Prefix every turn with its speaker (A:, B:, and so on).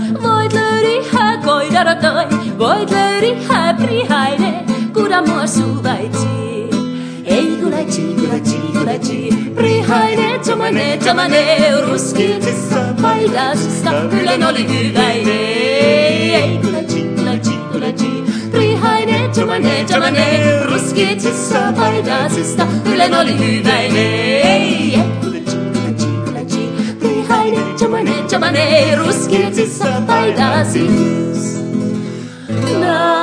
A: voit löyriä koidara toi, voit löyriä prihaine, kuda mua suvaitsi. Ei kulaitsi, prihaine, tomane, ruskitsissa, paidasista, Ylen oli hyväinen. Ei kulaitsi, prihaine, tomane, ruskitsissa, paidasista, Ylen oli hyväinen. Prihaine, tomane, ruskitsissa, paidasista.